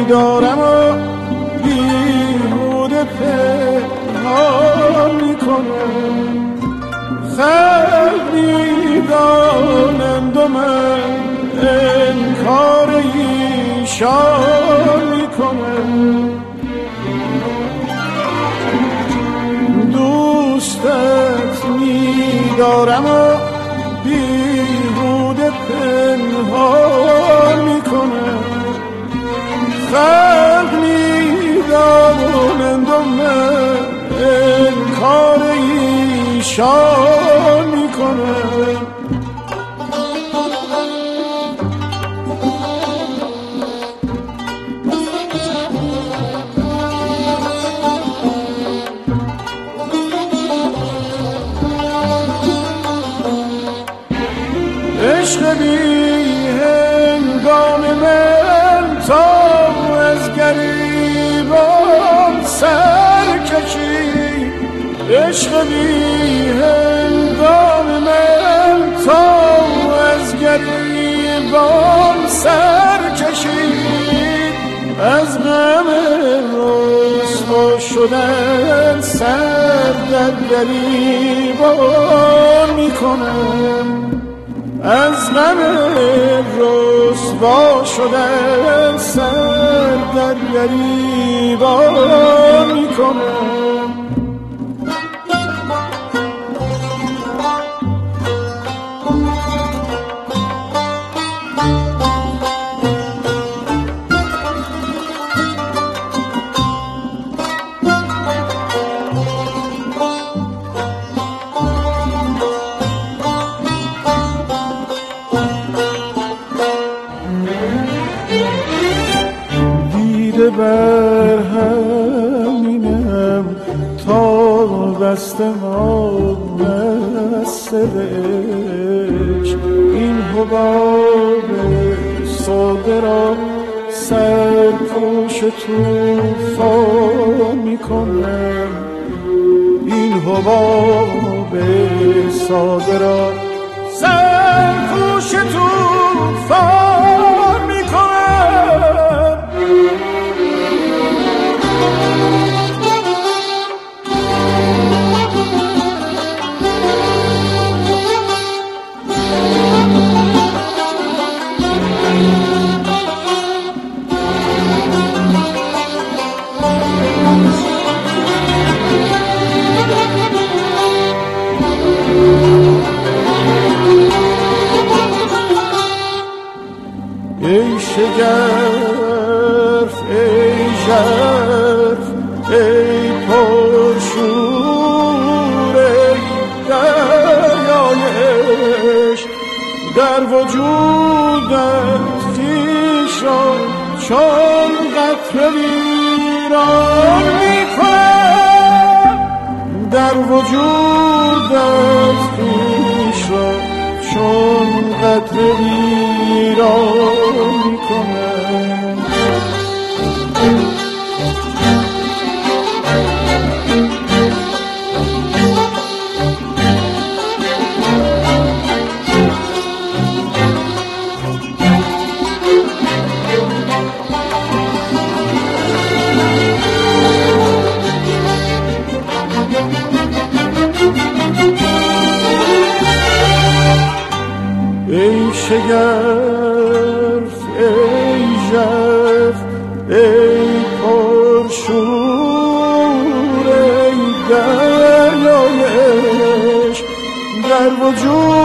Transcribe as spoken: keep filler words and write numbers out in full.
میدارم و بیهوده پنهان میکنم. خلق میدانند و من انکار ایشان میکنم. دوستت میدارم و بیهوده پنهان میکنم. خلق میدانند و من انکار ایشان میکنم. عشق بی هنگام من تا از گریبان سر کشید. عشق بی هنگام من تا از گریبان سر کشید. از غم رسوا شدن سر در گریبان میکنم. از غم رسوا شدن سر در گریبان میکنم. بر همینم تا بستم آمسته عشق. این حباب ساده را سرپوش توفان میکنم. این حباب ساده را سرپوش توفان میکنم. ای شگرف ای ژرف ای پرشور ای دریای عشق، در وجودت خویش را چون قطره ویران میکنم. در وجودت خویش را چون قطره ویران میکنم. ای شگرف ای ژرف ای پرشور ای دریای عشق، در وجود